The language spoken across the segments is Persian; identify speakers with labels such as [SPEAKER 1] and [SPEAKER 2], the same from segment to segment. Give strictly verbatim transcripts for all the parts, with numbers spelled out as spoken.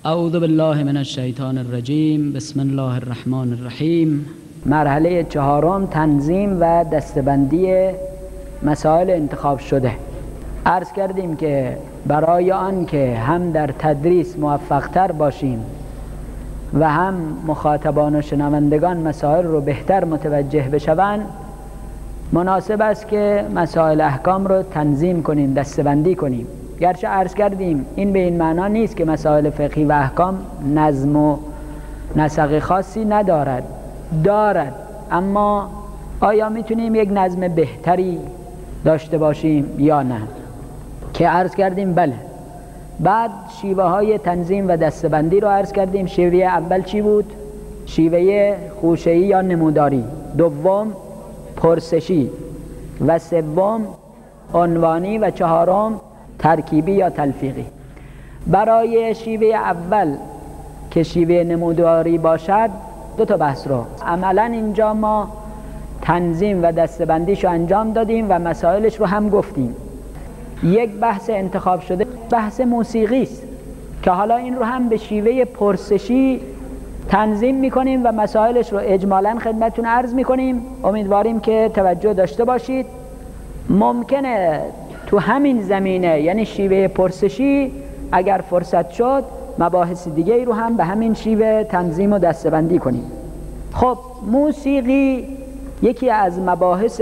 [SPEAKER 1] اعوذ بالله من الشیطان الرجیم. بسم الله الرحمن الرحیم. مرحله چهارم، تنظیم و دستبندی مسائل انتخاب شده. عرض کردیم که برای آن که هم در تدریس موفق تر باشیم و هم مخاطبان و شنوندگان مسائل رو بهتر متوجه بشوند، مناسب است که مسائل احکام رو تنظیم کنیم، دستبندی کنیم. گرچه عرض کردیم این به این معنا نیست که مسائل فقهی و احکام نظم و نسق خاصی ندارد، دارد، اما آیا میتونیم یک نظم بهتری داشته باشیم یا نه؟ که عرض کردیم بله. بعد شیوه های تنظیم و دستبندی رو عرض کردیم. شیوه اول چی بود؟ شیوه خوشه‌ای یا نموداری، دوم پرسشی و سوم عنوانی و چهارم ترکیبی یا تلفیقی. برای شیوه اول که شیوه نموداری باشد دو تا بحث رو عملا اینجا ما تنظیم و دستبندیش رو انجام دادیم و مسائلش رو هم گفتیم. یک بحث انتخاب شده بحث موسیقی است که حالا این رو هم به شیوه پرسشی تنظیم میکنیم و مسائلش رو اجمالاً خدمتتون عرض میکنیم. امیدواریم که توجه داشته باشید. ممکنه تو همین زمینه، یعنی شیوه پرسشی، اگر فرصت شد مباحث دیگه ای رو هم به همین شیوه تنظیم و دستبندی کنیم. خب موسیقی یکی از مباحث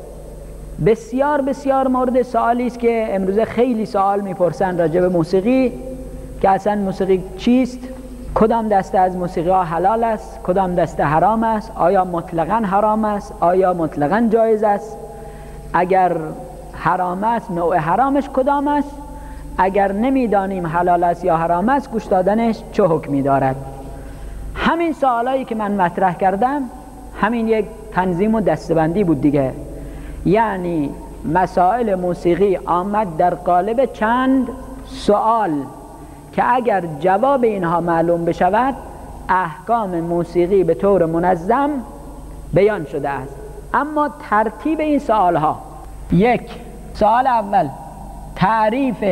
[SPEAKER 1] بسیار بسیار مورد سوالی است که امروزه خیلی سوال میپرسن راجع به موسیقی، که اصلا موسیقی چیست، کدام دسته از موسیقی ها حلال است، کدام دسته حرام است، آیا مطلقاً حرام است، آیا مطلقاً جایز است، اگر حرام است نوع حرامش کدام است، اگر نمیدانیم حلال است یا حرام است گوش دادنش چه حکمی دارد. همین سوالایی که من مطرح کردم همین یک تنظیم و دستبندی بود دیگه. یعنی مسائل موسیقی آمد در قالب چند سوال که اگر جواب اینها معلوم بشود احکام موسیقی به طور منظم بیان شده است. اما ترتیب این سوال ها: یک، سوال اول تعریف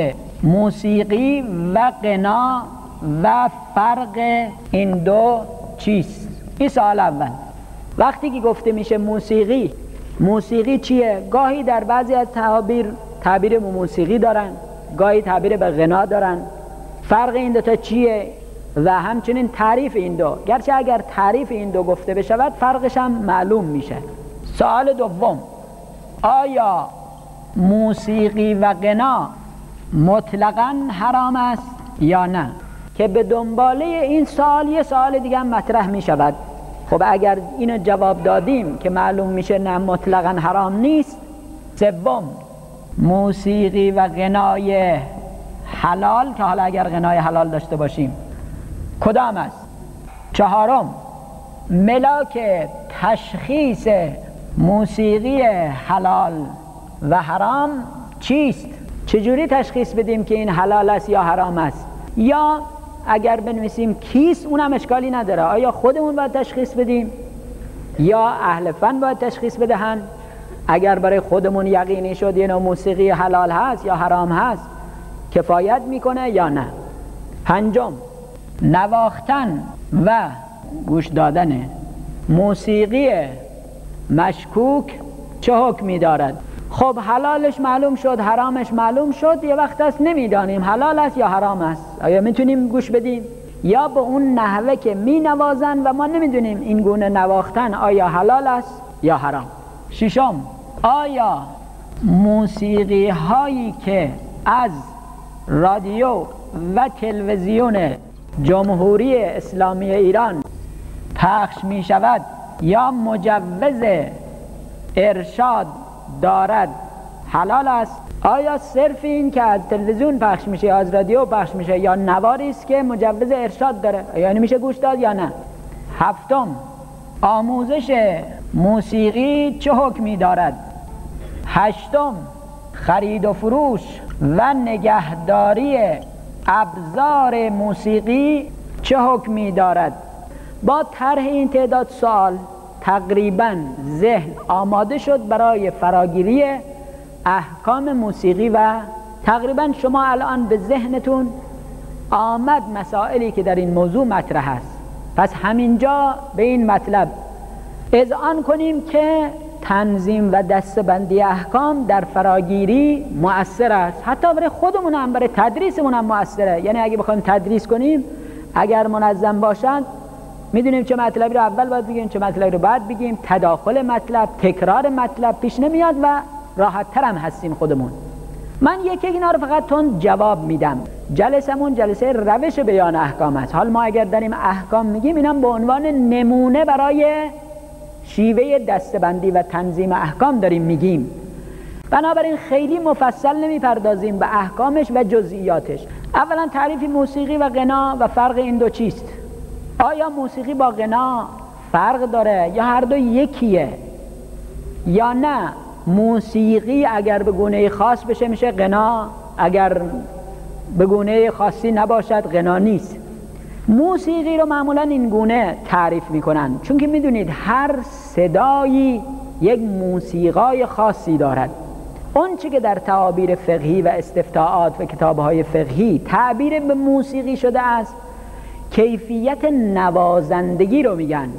[SPEAKER 1] موسیقی و غنا و فرق این دو چیست؟ این سوال اول. وقتی که گفته میشه موسیقی، موسیقی چیه؟ گاهی در بعضی از تعابیر تعبیر موسیقی دارن، گاهی تعبیر به غنا دارن. فرق این دو تا چیه؟ و همچنین تعریف این دو. گرچه اگر تعریف این دو گفته بشود فرقش هم معلوم میشه. سوال دوم، آیا موسیقی و غنا مطلقاً حرام است یا نه؟ که به دنباله این سوال یه سوال دیگه هم مطرح می شود. خب اگر اینو جواب دادیم که معلوم میشه نه مطلقاً حرام نیست. سوم، موسیقی و غنای حلال، که حالا اگر غنای حلال داشته باشیم کدام است؟ چهارم، ملاک تشخیص موسیقی حلال و حرام چیست؟ چجوری تشخیص بدیم که این حلال است یا حرام است؟ یا اگر بنویسیم کیست اونم اشکالی نداره. آیا خودمون باید تشخیص بدیم یا اهل فن باید تشخیص بدهن؟ اگر برای خودمون یقینی شد یه نوع موسیقی حلال هست یا حرام هست کفایت میکنه یا نه؟ پنجم، نواختن و گوش دادن موسیقی مشکوک چه حکمی دارد؟ خب حلالش معلوم شد، حرامش معلوم شد، یه وقت است نمیدانیم حلال است یا حرام است. آیا میتونیم گوش بدیم؟ یا به اون نحوه که می نوازن و ما نمیدونیم این گونه نواختن آیا حلال است یا حرام. ششم، آیا موسیقی هایی که از رادیو و تلویزیون جمهوری اسلامی ایران پخش می شود یا مجوز ارشاد دارد حلال است؟ آیا صرف این که از تلویزیون پخش میشه یا از رادیو پخش میشه یا نواری است که مجوز ارشاد داره، یعنی میشه گوش داد یا نه؟ هفتم، آموزش موسیقی چه حکمی دارد؟ هشتم، خرید و فروش و نگهداری ابزار موسیقی چه حکمی دارد؟ با طرح این تعداد سوال تقریبا ذهن آماده شد برای فراگیری احکام موسیقی و تقریبا شما الان به ذهنتون آمد مسائلی که در این موضوع مطرح است. پس همینجا به این مطلب اذعان کنیم که تنظیم و دسته‌بندی احکام در فراگیری مؤثر است، حتی برای خودمون هم برای تدریسمون هم مؤثره. یعنی اگه بخوایم تدریس کنیم اگر منظم باشند میدونیم چه مطلبی رو اول باید بگیم، چه مطلبی رو بعد بگیم، تداخل مطلب، تکرار مطلب پیش نمیاد و راحت تر هم هستیم خودمون. من یکی اینا رو فقط تون جواب میدم. جلسمون جلسه روش بیان احکام است. حال ما اگر داریم احکام میگیم اینم به عنوان نمونه برای شیوه دسته‌بندی و تنظیم احکام داریم میگیم. بنابراین خیلی مفصل نمیپردازیم به احکامش و جزئیاتش. اولا تعریف موسیقی و غنا و فرق این دو چیست؟ آیا موسیقی با غنا فرق داره یا هر دو یکیه؟ یا نه موسیقی اگر به گونه خاص بشه میشه غنا، اگر به گونه خاصی نباشد غنا نیست؟ موسیقی رو معمولا این گونه تعریف میکنن، چون که میدونید هر صدایی یک موسیقای خاصی دارد. اون چی که در تعابیر فقهی و استفتاءات و کتابهای فقهی تعبیر به موسیقی شده است کیفیت نوازندگی رو میگن.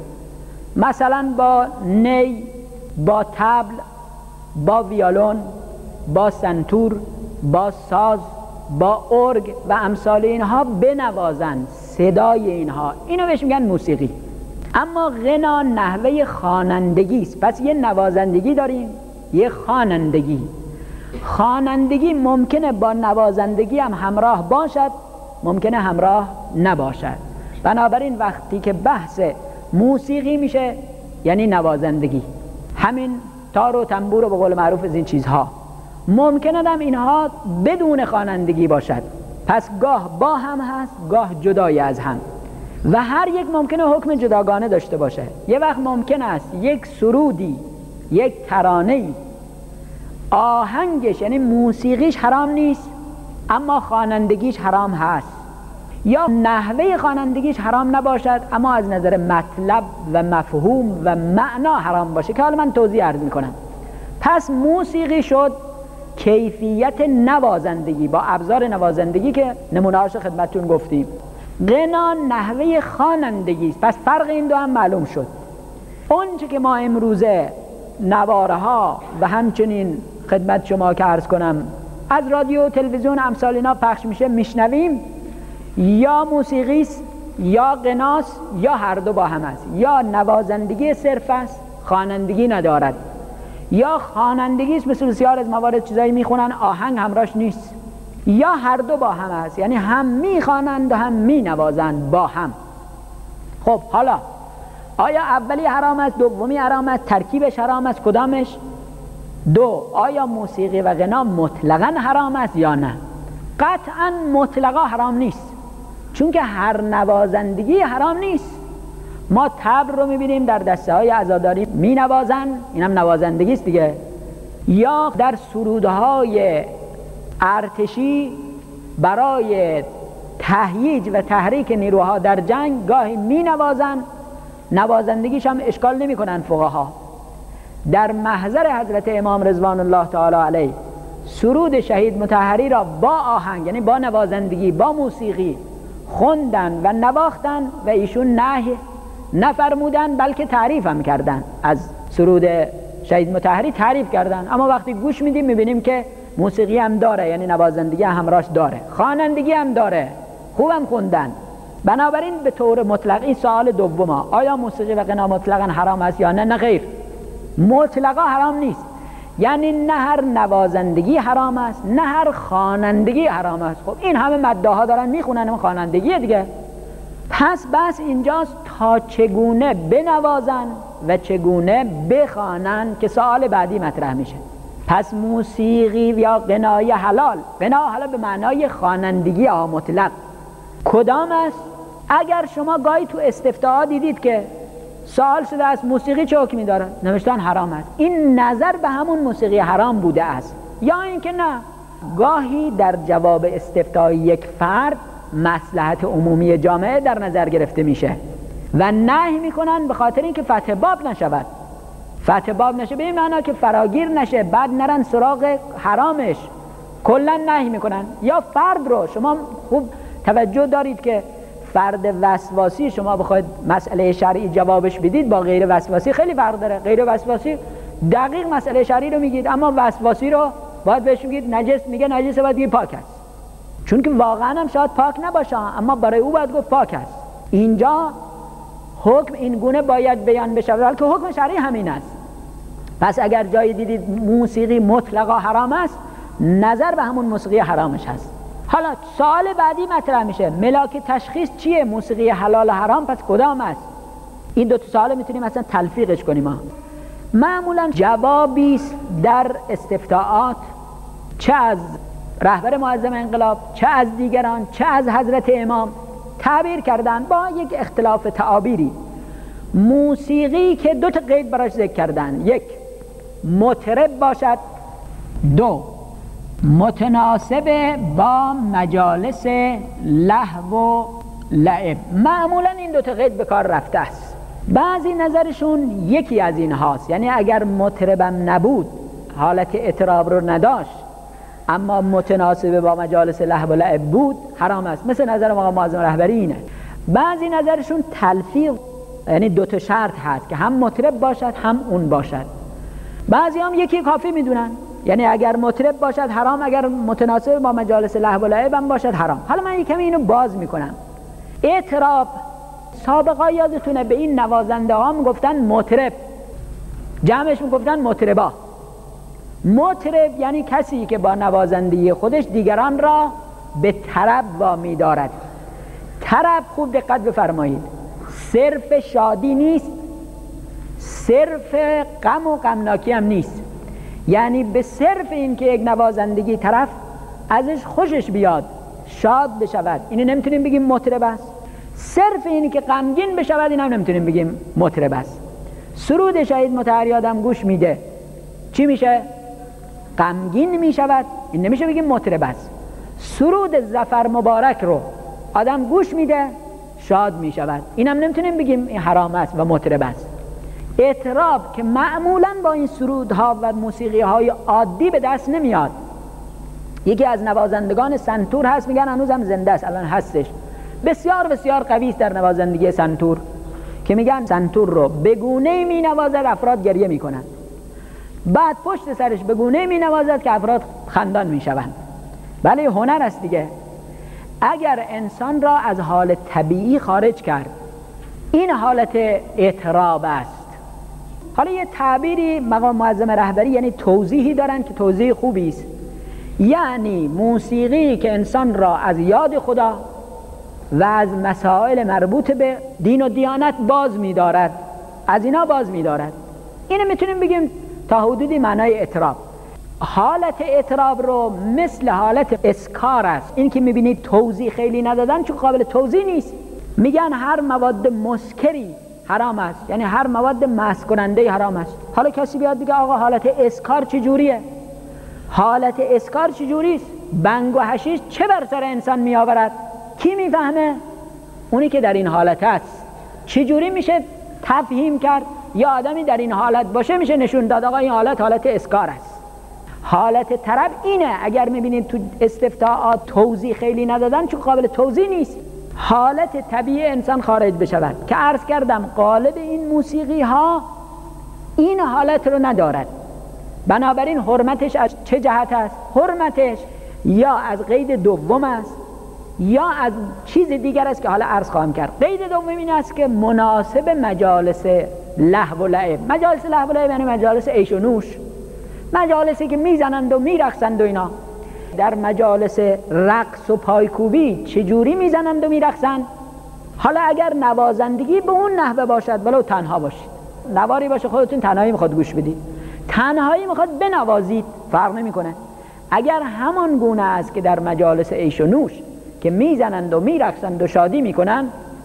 [SPEAKER 1] مثلا با نی، با طبل، با ویولون، با سنتور، با ساز، با ارگ و امثال اینها بنوازن، صدای اینها، اینو بهش میگن موسیقی. اما غنا نحوه خوانندگی است. پس یه نوازندگی داریم، یه خوانندگی. خوانندگی ممکنه با نوازندگی هم همراه باشد، ممکنه همراه نباشد. بنابراین وقتی که بحث موسیقی میشه یعنی نوازندگی، همین تار و تنبور و به قول معروف از این چیزها. ممکنه هم اینها بدون خوانندگی باشد، پس گاه با هم هست، گاه جدای از هم، و هر یک ممکنه حکم جداگانه داشته باشه. یه وقت ممکن است یک سرودی، یک ترانه‌ای، آهنگش یعنی موسیقیش حرام نیست اما خوانندگیش حرام هست، یا نحوه خوانندگیش حرام نباشد اما از نظر مطلب و مفهوم و معنا حرام باشه، که حالا من توضیح عرض میکنم. پس موسیقی شد کیفیت نوازندگی با ابزار نوازندگی که نمونه‌هاش خدمتتون گفتیم. غنا نحوه خوانندگی است. پس فرق این دو هم معلوم شد. اون چه که ما امروزه نواره ها و همچنین خدمت شما که عرض کنم از رادیو تلویزیون امثال اینا پخش میشه میشنویم، یا موسیقی است یا غناست یا هر دو با هم است. یا نوازندگی صرف است خوانندگی ندارد، یا خوانندگی است مثل بسیار از موارد چیزایی میخونن آهنگ همراهش نیست، یا هر دو با هم است، یعنی هم میخوانند و هم مینوازند با هم. خب حالا آیا اولی حرام است، دومی حرام است، ترکیبش حرام است، کدامش؟ دو، آیا موسیقی و غنا مطلقاً حرام است یا نه؟ قطعاً مطلقاً حرام نیست، چون که هر نوازندگی حرام نیست. ما طبل رو میبینیم در دسته های عزاداری مینوازن، اینم نوازندگی است دیگه، یا در سرودهای ارتشی برای تهییج و تحریک نیروها در جنگ گاهی مینوازن، نوازندگیش هم اشکال نمی کنن فقها. در محضر حضرت امام رضوان الله تعالی علیه سرود شهید مطهری را با آهنگ یعنی با نوازندگی با موسیقی خوندن و نواختن و ایشون نهی نفرمودن بلکه تعریف هم کردن. از سرود شهید مطهری تعریف کردن، اما وقتی گوش میدیم میبینیم که موسیقی هم داره، یعنی نوازندگی همراهش داره، خوانندگی هم داره، خوبم خوندن. بنابراین به طور مطلق این سوال دوم، آیا موسیقی و غنا مطلقا حرام است یا نه؟ نه خیر، مطلقا حرام نیست. یعنی نه هر نوازندگی حرام است نه هر خوانندگی حرام است. خب این همه مداها دارن میخونن اون خوانندگی دیگه. پس بس اینجاست تا چگونه بنوازن و چگونه بخوانن که سوال بعدی مطرح میشه. پس موسیقی یا غنای حلال، غنا حالا به معنای خوانندگی ها مطلق کدام است؟ اگر شما گاهی تو استفتاء دیدید که سوال شده است موسیقی چه حکمی داره، نوشتن حرام است، این نظر به همون موسیقی حرام بوده است، یا اینکه نه گاهی در جواب استفتاء یک فرد مصلحت عمومی جامعه در نظر گرفته میشه و نهی میکنن به خاطر اینکه فتح باب نشود. فتح باب نشه به این معنا که فراگیر نشه، بعد نرن سراغ حرامش، کلا نهی میکنن. یا فرد رو شما خوب توجه دارید که فرد وسواسی شما بخواید مسئله شرعی جوابش بدید با غیر وسواسی خیلی فرق داره. غیر وسواسی دقیق مسئله شرعی رو میگید، اما وسواسی رو باید بهش میگید نجس، میگه نجسه، باید بگید پاک است، چون که واقعا هم شاید پاک نباشه اما برای او باید گفت پاک است. اینجا حکم این گونه باید بیان بشه، بلکه حکم شرعی همین است. پس اگر جایی دیدید موسیقی مطلقا حرام است، نظر به همون موسیقی حرامش هست. حالا سوال بعدی مطرح میشه، ملاک تشخیص چیه؟ موسیقی حلال حرام پس کدام است؟ این دو تا سوال میتونیم مثلا تلفیقش کنیم ها. معمولا جوابی است در استفتاءات، چه از رهبر معظم انقلاب، چه از دیگران، چه از حضرت امام، تعبیر کردن با یک اختلاف تعابیری. موسیقی که دو تا قید براش ذکر کردن، یک مطرب باشد، دو متناسب با مجالس لهو و لعب. معمولا این دو تا قید به کار رفته است. بعضی نظرشون یکی از این هاست، یعنی اگر مطربم نبود، حالت اطراب رو نداشت، اما متناسب با مجالس لهو و لعب بود، حرام است. مثل نظر آقا معظم رهبری اینه. بعضی نظرشون تلفیق، یعنی دو تا شرط هست که هم مطرب باشد هم اون باشد. بعضی هم یکی کافی میدونن، یعنی اگر مطرب باشد حرام، اگر متناسب با مجالس لهو و لعب هم باشد حرام. حالا من یکمی اینو باز میکنم. اطراب سابقا یادتونه به این نوازنده ها میگفتن مطرب، جمعش میگفتن مطربا. مطرب یعنی کسی که با نوازندگی خودش دیگران را به طرب وامی دارد. طرب خوب دقت بفرمایید، صرف شادی نیست، صرف غم و غمناکی هم نیست. یعنی به صرف این که یک نوازندگی طرف ازش خوشش بیاد، شاد بشود، اینو نمیتونیم بگیم مطرب است. صرف اینی که غمگین بشود، این هم نمیتونیم بگیم مطرب است. سرود شهید مطهری آدم گوش میده، چی میشه؟ غمگین میشود، این نمیشه بگیم مطرب است. سرود ظفر مبارک رو آدم گوش میده، شاد میشود، این هم نمیتونیم بگیم این حرام است و مطرب است. اطراب که معمولا با این سرودها و موسیقی های عادی به دست نمیاد. یکی از نوازندگان سنتور هست، میگن هنوزم زنده است، الان هستش، بسیار بسیار قوی است در نوازندگی سنتور، که میگن سنتور رو به گونه‌ای مینوازد افراد گریه میکنن، بعد پشت سرش به گونه‌ای مینوازد که افراد خندان میشوند. بله هنر است دیگه. اگر انسان را از حال طبیعی خارج کرد، این حالت اطراب است. حالا یه تعبیری مقام معظم رهبری یعنی توضیحی دارن که توضیح خوبی است. یعنی موسیقی که انسان را از یاد خدا و از مسائل مربوط به دین و دیانت باز می‌دارد، از اینا باز می‌دارد. اینو میتونیم بگیم تا حدودی معنای اطراب. حالت اطراب رو مثل حالت اسکار است. این که میبینید توضیح خیلی ندادن چون قابل توضیح نیست. میگن هر مواد مسکری حرام است، یعنی هر مواد مست کننده حرام است. حالا کسی بیاد بگه آقا حالت اسکار چجوریه؟ حالت اسکار چجوری است؟ بنگ و حشیش چه بر سر انسان میآورد؟ کی میفهمه؟ اونی که در این حالت است. چجوری میشه تفهیم کرد؟ یا آدمی در این حالت باشه میشه نشون داد آقا این حالت حالت اسکار است. حالت طرب اینه. اگر میبینید تو استفتاءات توضیح خیلی ندادن چون قابل توضیح نیست، حالت طبیعی انسان خارج بشود که عرض کردم قالب این موسیقی ها این حالت رو ندارد. بنابراین حرمتش از چه جهت است؟ حرمتش یا از قید دوم است یا از چیز دیگر است که حالا عرض خواهم کرد. قید دوم این است که مناسب مجالس لهو و لعب. مجالس لهو و لعب یعنی مجالس عیش و نوش، مجالسی که میزنند و میرقصند و اینا. در مجالس رقص و پایکوبی چجوری میزنند و میرقصند؟ حالا اگر نوازندگی به اون نحوه باشد، ولو تنها باشید، نواری باشه خودتون تنهایی میخواد گوش بدید، تنهایی میخواد بنوازید، فرق نمیکنه. اگر همان گونه است که در مجالس عیش و نوش که میزنند و میرقصند و شادی میکنند،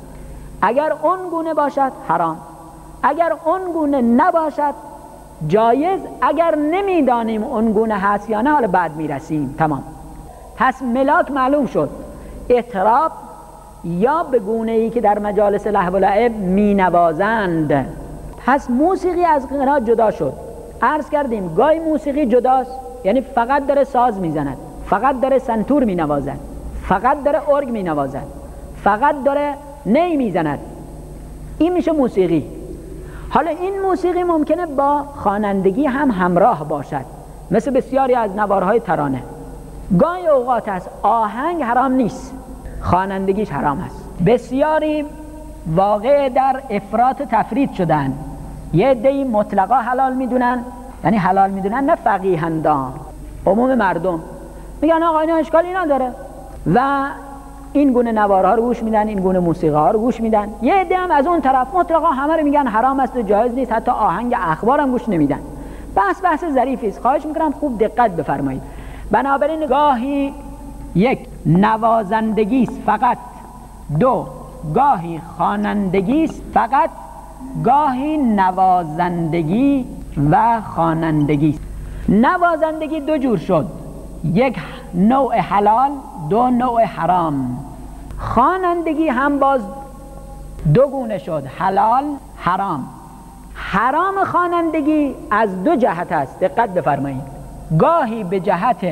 [SPEAKER 1] اگر اون گونه باشد حرام، اگر اون گونه نباشد جایز. اگر نمیدانیم اون گونه هست یا نه حالا بعد میرسیم. تمام. پس ملاک معلوم شد، اطراب یا به گونه ای که در مجالس لهو و لعب مینوازند. پس موسیقی از غنا جدا شد. عرض کردیم گاهی موسیقی جداست، یعنی فقط داره ساز میزند، فقط داره سنتور مینوازد، فقط داره ارگ می نوازد، فقط داره نی می زند، این میشه موسیقی. حالا این موسیقی ممکنه با خوانندگی هم همراه باشد، مثل بسیاری از نوارهای ترانه. گاهی اوقات است آهنگ حرام نیست، خوانندگیش حرام است. بسیاری واقع در افراط و تفرید شدن. یه عده‌ای مطلقا حلال میدونن، یعنی حلال میدونن نه فقیهندان، عموم مردم میگن آقا اینا اشکالی نداره و این گونه نوارها رو گوش میدن، این گونه موسیقی ها رو گوش میدن. یه عده هم از اون طرف مطلقا همه رو میگن حرام است و جایز نیست، حتی آهنگ اخبار هم گوش نمیدن. بحث بحث ظریفی است، خواهش میکنم خوب دقت بفرمایید. بنابراین گاهی یک نوازندگی است فقط، دو گاهی خوانندگی است فقط، گاهی نوازندگی و خوانندگی است. نوازندگی دو جور شد، یک نوع حلال، دو نوع حرام. خوانندگی هم باز دو گونه شد، حلال، حرام. حرام خوانندگی از دو جهت است، دقت بفرمایید. گاهی به جهت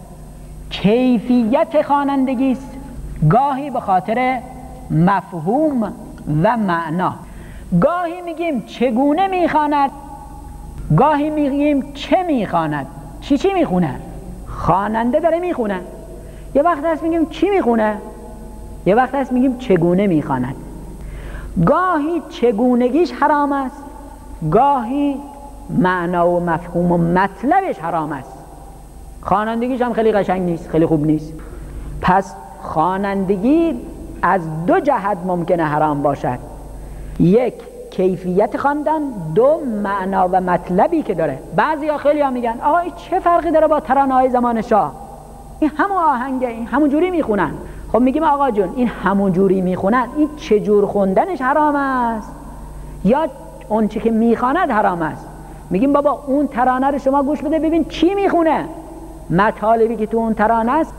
[SPEAKER 1] کیفیت خوانندگی است، گاهی به خاطر مفهوم و معنا. گاهی میگیم چگونه میخواند، گاهی میگیم چه میخواند. چی چی میخونه؟ خواننده داره میخونه. یه وقت هست میگیم چی میخونه، یه وقت هست میگیم چگونه میخواند. گاهی چگونگیش حرام است، گاهی معنا و مفهوم و مطلبش حرام است. خوانندگیش هم خیلی قشنگ نیست، خیلی خوب نیست. پس خوانندگی از دو جهت ممکنه حرام باشد، یک کیفیت خواندن، دو معنا و مطلبی که داره. بعضیا خیلی ها میگن آقا این چه فرقی داره با ترانه‌های زمان شاه، این همون آهنگه، این همون جوری میخونن. خب میگیم آقا جون این همون جوری میخونن، این چه جور خوندنش حرام است یا اون چه که میخواند حرام است؟ میگیم بابا اون ترانه رو شما گوش بده ببین چی میخونه، مطالبی که تو اون ترانه است،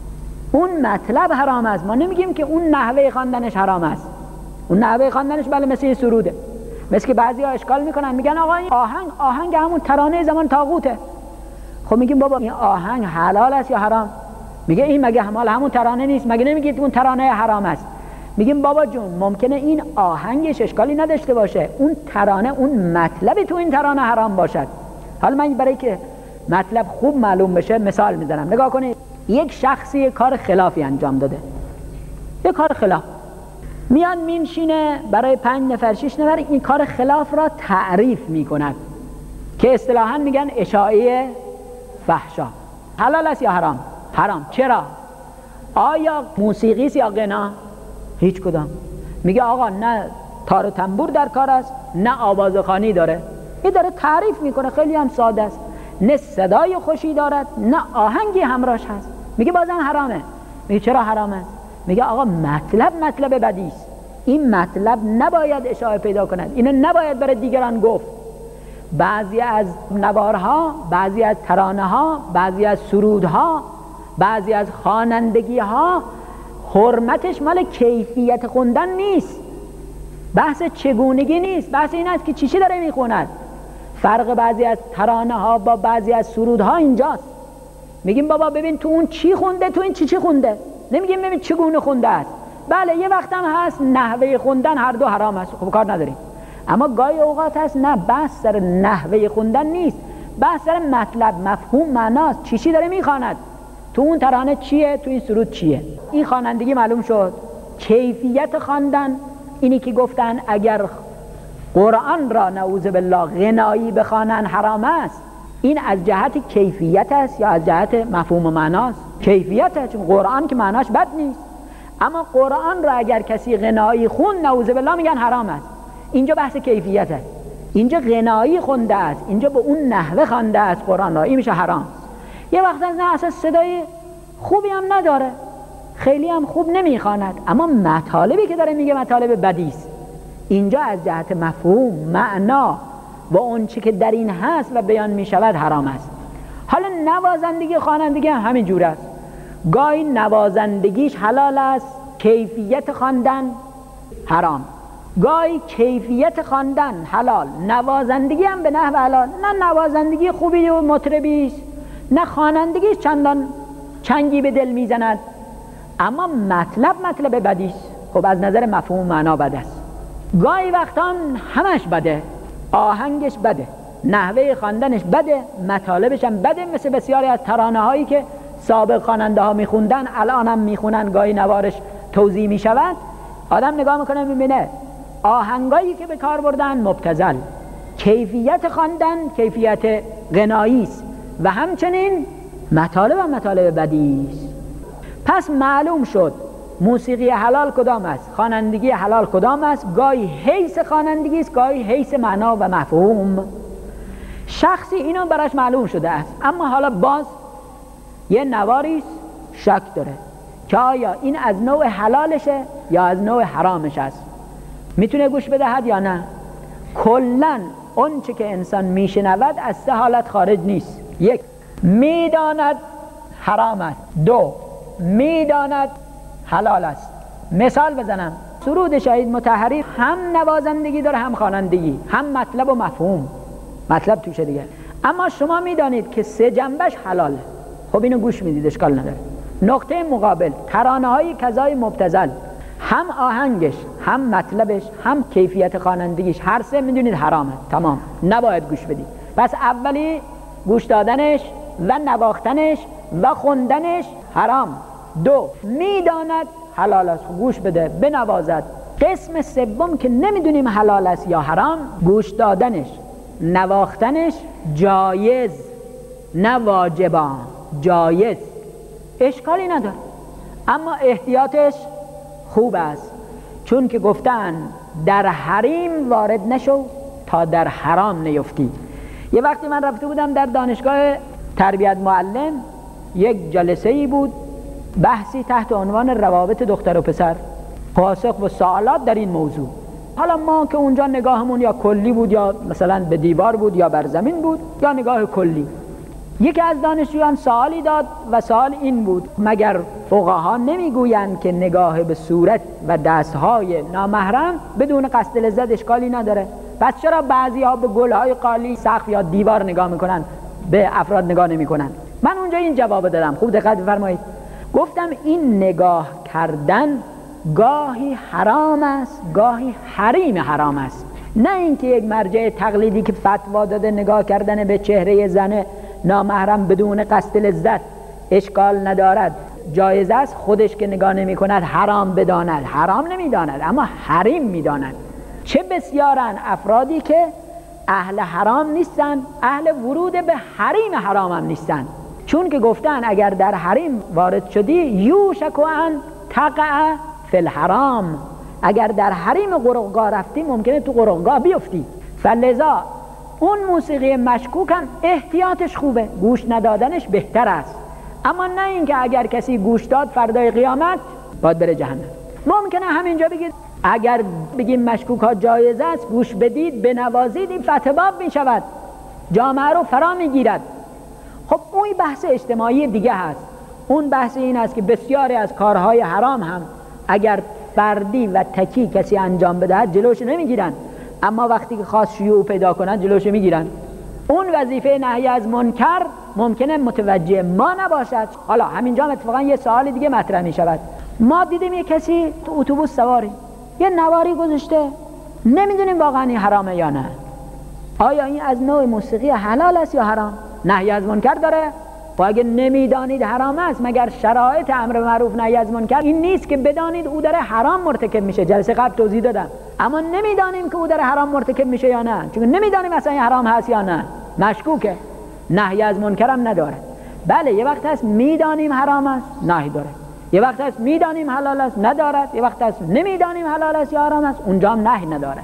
[SPEAKER 1] اون مطلب حرام است. ما نمیگیم که اون نحوه خواندنش حرام است. اون نحوه خواندنش بله مثل سروده، مثل که بعضیا اشکال میکنن میگن آقا این آهنگ آهنگ همون ترانه زمان طاغوته. خب میگیم بابا این آهنگ حلال است یا حرام؟ میگه این مگه مال همون ترانه نیست؟ مگه نمیگید اون ترانه حرام است؟ میگیم بابا جون ممکنه این آهنگش اشکالی نداشته باشه، اون ترانه اون مطلب تو این ترانه حرام باشد. حالا من برای که مطلب خوب معلوم بشه مثال میزنم. نگاه کنید، یک شخصی کار خلافی انجام داده، یک کار خلاف، میان مینشینه برای پنج نفر شش نفر این کار خلاف را تعریف میکند که اصطلاحاً میگن اشاعه فحشا. حلال است یا حرام؟ حرام. چرا؟ آیا موسیقی است یا غنا؟ هیچ کدام. میگه آقا نه تار و تنبور در کار است، نه آوازخوانی داره. این داره تعریف میکنه، خیلی هم ساده است. نه صدای خوشی دارد، نه آهنگی همراهش هست. میگه بازم حرامه. میگه چرا حرامه؟ میگه آقا مطلب مطلب بدی است، این مطلب نباید اشاعه پیدا کند، اینو نباید برای دیگران گفت. بعضی از نوارها، بعضی از ترانه ها، بعضی از سرودها، بعضی از خوانندگی ها حرمتش مال کیفیت خوندن نیست، بحث چگونگی نیست، بحث این است که چی چی داره میخوند. فرق بعضی از ترانه ها با بعضی از سرودها اینجاست. میگیم بابا ببین تو اون چی خونده، تو این چی چی خونده، نمیگیم ببین چگونه خونده است. بله یه وقت هم هست نحوه خوندن هر دو حرام است، خب کار نداریم. اما گاهی اوقات هست نه، بحث سر نحوه خوندن نیست، بحث سر مطلب مفهوم معناست، چی چی داره میخواند، تو اون ترانه چیه، تو این سرود چیه. این خوانندگی معلوم شد. کیفیت خواندن اینی که گفتن اگر قرآن را نعوذ بالله غنایی بخوانن حرام است، این از جهت کیفیت است یا از جهت مفهوم و معناست؟ کیفیت است، چون قرآن که معناش بد نیست. اما قرآن را اگر کسی غنایی خون نعوذ بالله میگن حرام است. اینجا بحث کیفیت است، اینجا غنایی خونده است، اینجا به اون نحوه خوانده است قرآن را، این میشه حرام. یه وقت از نه اصلا صدای خوبی هم نداره، خیلی هم خوب نمیخواند، اما مطالبی که داره میگه مطالب بدی است. اینجا از جهت مفهوم معنا و اون چی که در این هست و بیان میشود حرام است. حالا نوازندگی خوانندگی هم همین جور است. گاهی نوازندگیش حلال است، کیفیت خواندن حرام. گاهی کیفیت خواندن حلال، نوازندگی هم به نحو حلال. نه نوازندگی خوبی و مطربی است، نه خوانندگی چندان چنگی به دل میزند، اما مطلب مطلب بدی است. خب از نظر مفهوم معنا بد است. گاهی وقتا همش بده، آهنگش بده، نحوه خواندنش بده، مطالبش هم بده، مثل بسیاری از ترانه هایی که سابق خواننده ها میخوندن الان هم میخونن، گاهی نوارش توزیع میشود. آدم نگاه میکنه میبینه آهنگایی که به کار بردن مبتذل، کیفیت خواندن کیفیت غنایی است و همچنین مطالب هم مطالب بدی است. پس معلوم شد موسیقی حلال کدام است، خوانندگی حلال کدام است. گاهی حیث خوانندگی است، گاهی حیث معنا و مفهوم. شخصی اینو براش معلوم شده است، اما حالا باز یه نواری شک داره که آیا این از نوع حلالشه یا از نوع حرامش است، میتونه گوش بدهد یا نه. کلن اون چه که انسان میشنود از سه حالت خارج نیست: یک، میداند حرام است; دو، میداند حلال است. مثال بزنم، سرود شهید مطهری هم نوازندگی داره هم خوانندگی، هم مطلب و مفهوم، مطلب توشه دیگه. اما شما میدانید که سه جنبش حلاله، خب اینو گوش میدید، اشکال نداره. نقطه مقابل ترانه های کذای مبتذل، هم آهنگش هم مطلبش هم کیفیت خوانندگیش هر سه میدونید حرامه، تمام، نباید گوش بدید. پس اولی گوش دادنش و نواختنش و خوندنش حرام. دو، میداند حلال است، گوش بده بنوازد. قسم سوم که نمیدونیم حلال است یا حرام، گوش دادنش نواختنش جایز نه واجبا، جایز، اشکالی نداره، اما احتیاطش خوب است، چون که گفتن در حریم وارد نشو تا در حرام نیفتی. یه وقتی من رفته بودم در دانشگاه تربیت معلم، یک جلسه ای بود، بحثی تحت عنوان روابط دختر و پسر، پاسخ و سوالات در این موضوع. حالا ما که اونجا نگاهمون یا کلی بود یا مثلا به دیوار بود یا بر زمین بود یا نگاه کلی. یکی از دانشجویان سوالی داد و سوال این بود: مگر فقها نمیگویند که نگاه به صورت و دستهای نامحرم بدون قصد لذت اشکالی نداره؟ پس چرا بعضی ها به گلهای قالی سقف یا دیوار نگاه میکنن، به افراد نگاه نمیکنن؟ من اونجا این جواب دادم، خوب دقت بفرمایید. گفتم این نگاه کردن گاهی حرام است، گاهی حریم حرام است. نه اینکه یک مرجع تقلیدی که فتوا داده نگاه کردن به چهره زن نامحرم بدون قصد لذت اشکال ندارد، جایز است، خودش که نگاه نمی کند حرام بداند. حرام نمی داند اما حریم می داند. چه بسیارن افرادی که اهل حرام نیستن، اهل ورود به حریم حرام هم نیستن، چون که گفتن اگر در حریم وارد شدی یوشک ان تقع فی الحرام، اگر در حریم قرقا رفتی ممکنه تو قرقا بیفتی. فلذا اون موسیقی مشکوک هم احتیاطش خوبه، گوش ندادنش بهتر است، اما نه اینکه اگر کسی گوش داد فردای قیامت باید بره جهنم. ممکنه همینجا بگید اگر بگیم مشکوک ها جایز است، گوش بدید بنوازید، این فتح باب می شود، جامعه رو فرا می گیرد. خب اون بحث اجتماعی دیگه هست. اون بحث این است که بسیاری از کارهای حرام هم اگر فردی و تکی کسی انجام بدهد جلوش نمیگیرن، اما وقتی که خاص شیوع پیدا کنن جلوش میگیرن. اون وظیفه نهی از منکر ممکنه متوجه ما نباشد. حالا همینجا اتفاقا یه سوال دیگه مطرح می شود. ما دیدیم یه کسی تو اتوبوس سواری یه نواری گذاشته، نمیدونیم واقعا این حرامه یا نه. آیا این از نوع موسیقی حلال است یا حرام؟ نهی از منکر داره. و اگه نمیدانید حرام است، مگر شرایط امر معروف نهی از منکر این نیست که بدانید او داره حرام مرتکب میشه؟ جلسه قبل توضیح دادم. اما نمیدانیم که او داره حرام مرتکب میشه یا نه، چون نمیدانیم اصلا این حرام هست یا نه، مشکوکه. نهی از منکر هم نداره. بله یه وقت هست میدانیم حرام است، نهی داره. یه وقت هست میدانیم حلال است، ندارد. یه وقت هست نمیدانیم حلال است یا حرام است، اونجا هم نهی نداره.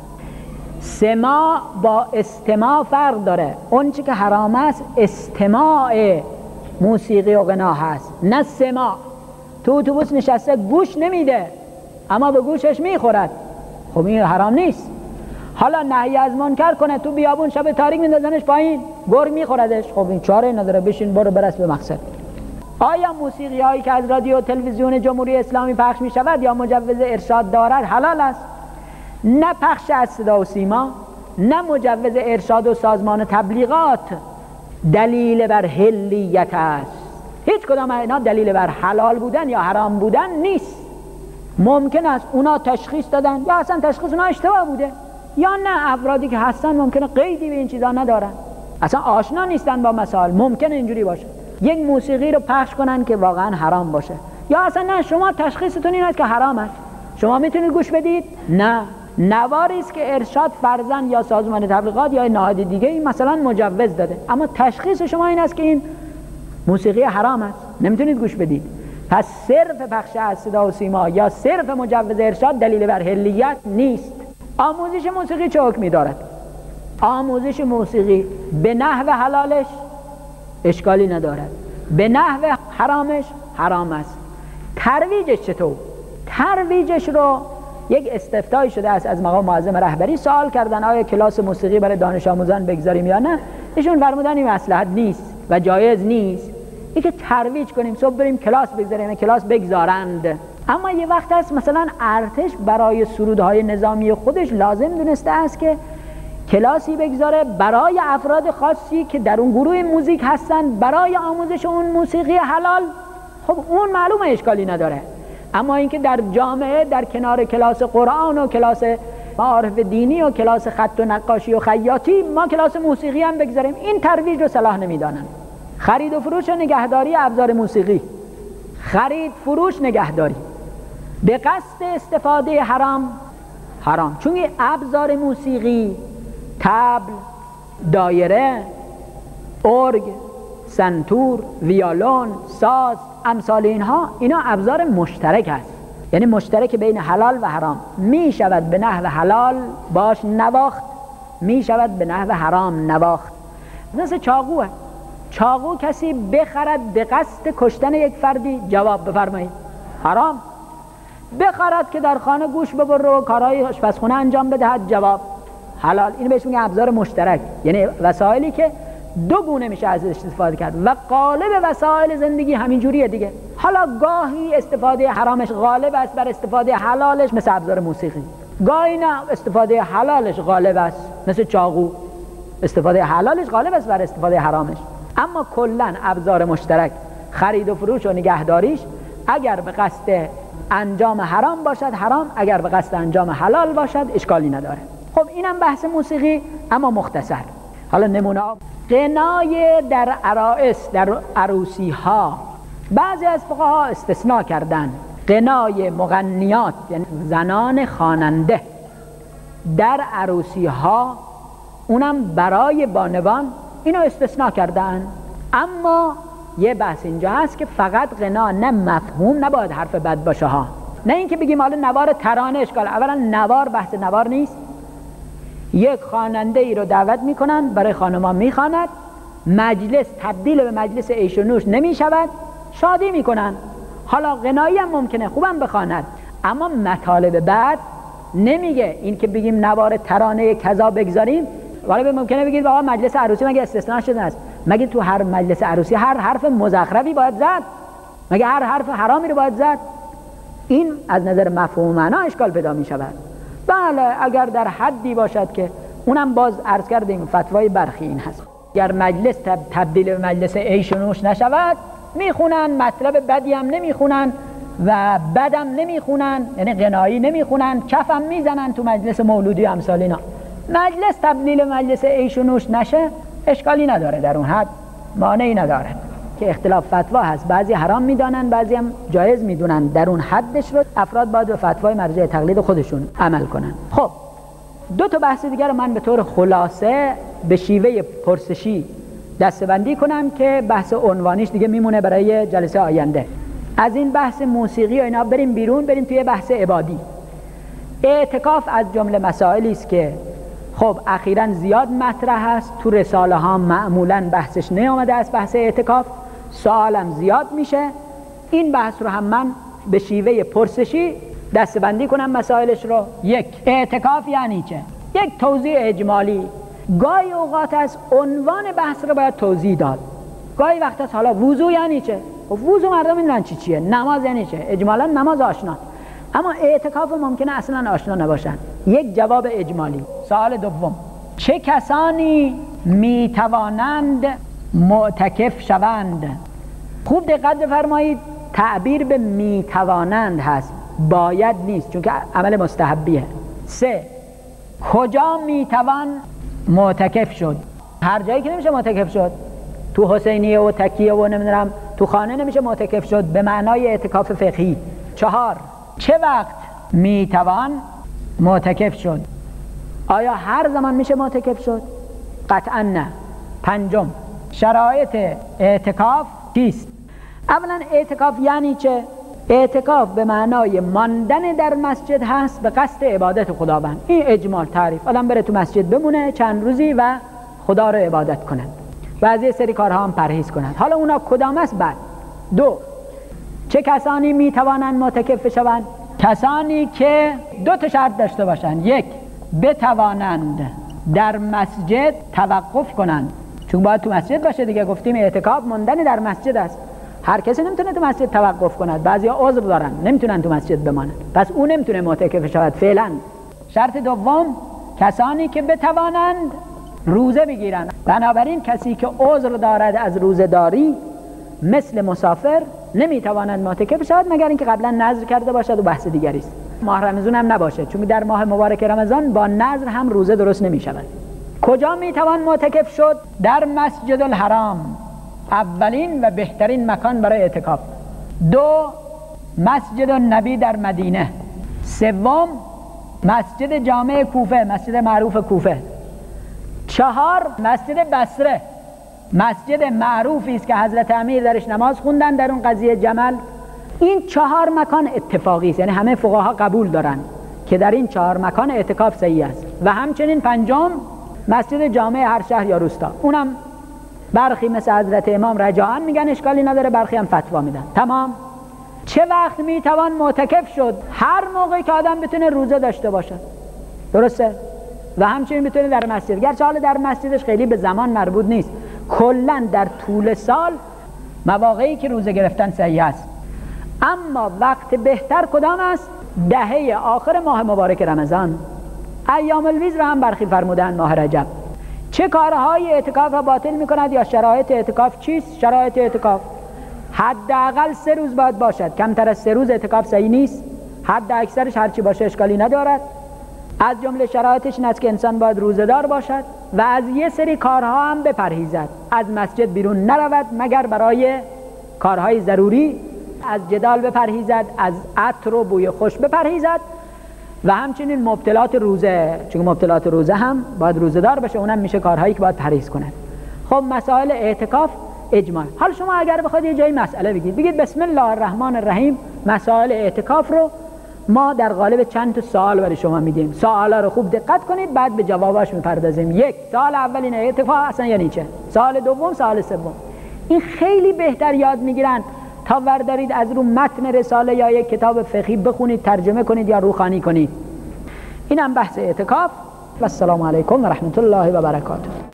[SPEAKER 1] سماع با استماع فرق داره. اون چی که حرام است استماع موسیقی و غنا هست، نه سماع. تو اتوبوس نشسته گوش نمیده اما به گوشش میخورد، خب این حرام نیست. حالا نهی از منکر کنه، تو بیابون شب تاریک میندازنش پایین، گرگ میخوردش، خب این چاره نداره، بشین برو برس به مقصد. آیا موسیقی هایی که از رادیو و تلویزیون جمهوری اسلامی پخش میشود یا مجوز ارشاد دارد حلال است؟ نه پخش از صدا و سیما، نه مجوز ارشاد و سازمان تبلیغات دلیل بر حلیت است. هیچ کدام اینا دلیل بر حلال بودن یا حرام بودن نیست. ممکن است اونا تشخیص دادن یا اصلا تشخیص اونا اشتباه بوده، یا نه افرادی که هستن ممکنه قیدی به این چیزا ندارن، اصلا آشنا نیستن با مسائل، ممکنه اینجوری باشه یک موسیقی رو پخش کنن که واقعا حرام باشه، یا اصلا نه شما تشخیصتون این است که حرام است، شما میتونید گوش بدید؟ نه، نواری است که ارشاد فرزن یا سازمان تبلیغات یا نهاد دیگه این مثلا مجوز داده، اما تشخیص شما این است که این موسیقی حرام است، نمیتونید گوش بدید. پس صرف پخش از صدا و سیما یا صرف مجوز ارشاد دلیل بر حلیت نیست. آموزش موسیقی چه حکمی دارد؟ آموزش موسیقی به نحو حلالش اشکالی ندارد، به نحو حرامش حرام است. ترویجش چطور؟ ترویجش رو یک استفتایی شده است از مقام معظم رهبری، سوال کردن آیا کلاس موسیقی برای دانش آموزان بگذاریم یا نه؟ ایشون فرمودن این مصلحت نیست و جایز نیست، این که ترویج کنیم صبح بریم کلاس بگذاریم، کلاس بگذارند. اما یه وقت هست مثلا ارتش برای سرودهای نظامی خودش لازم دونسته است که کلاسی بگذاره برای افراد خاصی که در اون گروه موزیک هستن برای آموزش اون موسیقی حلال، خب اون معلومه اشکالی نداره. اما اینکه در جامعه در کنار کلاس قرآن و کلاس معارف دینی و کلاس خط و نقاشی و خیاطی ما کلاس موسیقی هم بگذاریم، این ترویج رو صلاح نمیدانن. خرید و فروش و نگهداری ابزار موسیقی، خرید فروش نگهداری به قصد استفاده حرام حرام، چون ابزار موسیقی طبل، دایره، ارگ، سنتور، ویولون، ساز، امثال اینها، اینا ابزار مشترک است، یعنی مشترک بین حلال و حرام. می شود به نحو حلال باش نواخت، می شود به نحو حرام نواخت. مثل چاقوه، چاقو کسی بخرد به قصد کشتن یک فردی، جواب بفرمایید حرام. بخرد که در خانه گوش ببره و کارهای آشپزخونه انجام بدهد، جواب حلال. این بهش میگه ابزار مشترک، یعنی وسایلی که دو گونه میشه ازش استفاده کرد و غالب وسایل زندگی همین جوریه دیگه. حالا گاهی استفاده حرامش غالب است بر استفاده حلالش، مثل ابزار موسیقی، گاهی نه استفاده حلالش غالب است، مثل چاقو استفاده حلالش غالب است بر استفاده حرامش. اما کلا ابزار مشترک، خرید و فروش و نگهداریش اگر به قصد انجام حرام باشد حرام، اگر به قصد انجام حلال باشد اشکالی نداره. خب اینم بحث موسیقی، اما مختصر. حالا نمونه غنای در عرائس، در عروسی ها، بعضی از فقها استثناء کردن غنای مغنیات، یعنی زنان خواننده در عروسی ها، اونم برای بانوان، اینو استثناء کردن. اما یه بحث اینجا هست که فقط غنا، نه مفهوم نباید حرف بد باشه ها، نه اینکه بگیم حالا نوار ترانه اشکال. اولا نوار بحث نوار نیست، یک خواننده ای رو دعوت میکنن برای خانما میخواند، مجلس تبدیل به مجلس عیش و نوش نمی شود، شادی میکنن. حالا غنایی هم ممکنه خوبم بخواند، اما مطالب بعد نمیگه. این که بگیم نوار ترانه کذا بگذاریم، غالب ممکنه بگید آقا مجلس عروسی مگه استثناء شده است؟ مگه تو هر مجلس عروسی هر حرف مزخرفی باید زد؟ مگه هر حرف حرامی رو باید زد؟ این از نظر مفهوم معنا اشکال پیدا می شود. بله اگر در حدی باشد که اونم باز عرض کردیم فتوای برخی این هست، اگر مجلس تب تبدیل به مجلس عیش و نوش نشود، میخونن مطلب بدی هم نمیخونن و بدم نمیخونن، یعنی غنایی نمیخونن، کفم میزنن تو مجلس مولودی و امثال اینا. مجلس تبدیل به مجلس عیش و نوش نشه، اشکالی نداره، در اون حد مانعی نداره. که اختلاف فتوا هست، بعضی حرام میدانن بعضی هم جایز میدونن، در اون حدش رو افراد باید به فتوای مرجع تقلید خودشون عمل کنن. خب دو تا بحث دیگر رو من به طور خلاصه به شیوه پرسشی دسته‌بندی کنم که بحث عنوانیش دیگه میمونه برای جلسه آینده. از این بحث موسیقی و اینا بریم بیرون، بریم توی بحث عبادی. اعتکاف از جمله مسائلی است که خب اخیراً زیاد مطرح است، تو رساله ها معمولاً بحثش نیامده است، بحث اعتکاف سوالم زیاد میشه. این بحث رو هم من به شیوه پرسشی دسته‌بندی کنم مسائلش رو. یک، اعتکاف یعنی چه؟ یک توضیح اجمالی. گاهی اوقات از عنوان بحث رو باید توضیح داد، گاهی وقت است حالا وضو یعنی چه؟ وضو مردم میدونن چی چیه، نماز یعنی چه، اجمالاً نماز آشنا، اما اعتکاف ممکنه اصلا آشنا نباشن. یک جواب اجمالی. سوال دوم، چه کسانی میتوانند معتکف شوند؟ خوب دقت بفرمایید، تعبیر به میتوانند هست، باید نیست، چون که عمل مستحبیه. سه، کجا میتوان معتکف شد؟ هر جایی که نمیشه معتکف شد، تو حسینیه و تکیه و نمیدونم تو خانه نمیشه معتکف شد به معنای اعتکاف فقهی. چهار، چه وقت میتوان معتکف شد؟ آیا هر زمان میشه معتکف شد؟ قطعا نه. پنجم، شرایط اعتکاف چیست؟ اولا اعتکاف یعنی چه؟ اعتکاف به معنای ماندن در مسجد هست به قصد عبادت خداوند. این اجمال تعریف. آدم بره تو مسجد بمونه چند روزی و خدا رو عبادت کنند و از یه سری کارها هم پرهیز کنند. حالا اونا کدام است؟ بعد دو، چه کسانی میتوانند معتکف شوند؟ کسانی که دو تا شرط داشته باشند. یک، بتوانند در مسجد توقف کنند، چون باید تو مسجد باشه دیگه. گفتیم اعتکاف ماندن در مسجد است، هر کسی نمیتونه تو مسجد توقف کند، بعضیا عذر دارن نمیتونن تو مسجد بمانند، پس اون نمیتونه معتکف شود فعلا. شرط دوم، کسانی که بتوانند روزه بگیرند. بنابراین کسی که عذر دارد از روزه داری مثل مسافر نمیتواند معتکف شود مگر اینکه قبلا نذر کرده باشد و بحث دیگری است. ماه رمضان هم نباشه، چون در ماه مبارک رمضان با نذر هم روزه درست نمیشود. کجا میتوان معتکف شد؟ در مسجد الحرام، اولین و بهترین مکان برای اعتکاف. دو، مسجد النبی در مدینه. سوم، مسجد جامع کوفه، مسجد معروف کوفه. چهار، مسجد بصره، مسجد معروفی است که حضرت امیر درش نماز خوندن در اون قضیه جمل. این چهار مکان اتفاقی است، یعنی همه فقها قبول دارن که در این چهار مکان اعتکاف صحیح است. و همچنین پنجم، مسجد جامع هر شهر یا روستا، اونم برخی مثل حضرت امام رجاءً میگن اشکالی نداره، برخی هم فتوا میدن. تمام. چه وقت میتوان معتکف شد؟ هر موقعی که آدم بتونه روزه داشته باشه، درسته؟ و همچنین بتونه در مسجد، گرچه حالا در مسجدش خیلی به زمان مربوط نیست، کلا در طول سال مواقعی که روزه گرفتن صحیح است. اما وقت بهتر کدام است؟ دهه آخر ماه مبارک رمضان. ایام البیض را هم برخی فرمودن ماه رجب. چه کارهای اعتکاف را باطل می کند یا شرایط اعتکاف چیست؟ شرایط اعتکاف حداقل سه روز باید باشد، کمتر از سه روز اعتکاف صحیح نیست. حد اکثرش هرچی باشه اشکالی ندارد. از جمله شرایطش این است که انسان باید روزه‌دار باشد و از یه سری کارها هم بپرهیزد. از مسجد بیرون نرود مگر برای کارهای ضروری، از جدال بپرهیزد، از عطر و بوی خوش بپرهیزد و همچنین مبتلات روزه، چون مبتلات روزه هم باید روزه‌دار باشه، اونم میشه کارهایی که باید پرهیز کنه. خب مسائل اعتکاف اجماع. حالا شما اگر بخواید یه جایی مسئله بگید، بگید بسم الله الرحمن الرحیم، مسائل اعتکاف رو ما در قالب چند تا سوال برای شما میدیم، سوالا رو خوب دقت کنید بعد به جواباش میپردازیم. یک، سوال اول اینه اعتکاف اصلا یعنی چه؟ سوال دوم، سوال سوم. این خیلی بهتر یاد میگیرن تا وردارید از رو متن رساله یا یک کتاب فقهی بخونید، ترجمه کنید یا روخانی کنید. اینم بحث اعتکاف. و السلام علیکم و رحمت الله و برکاته.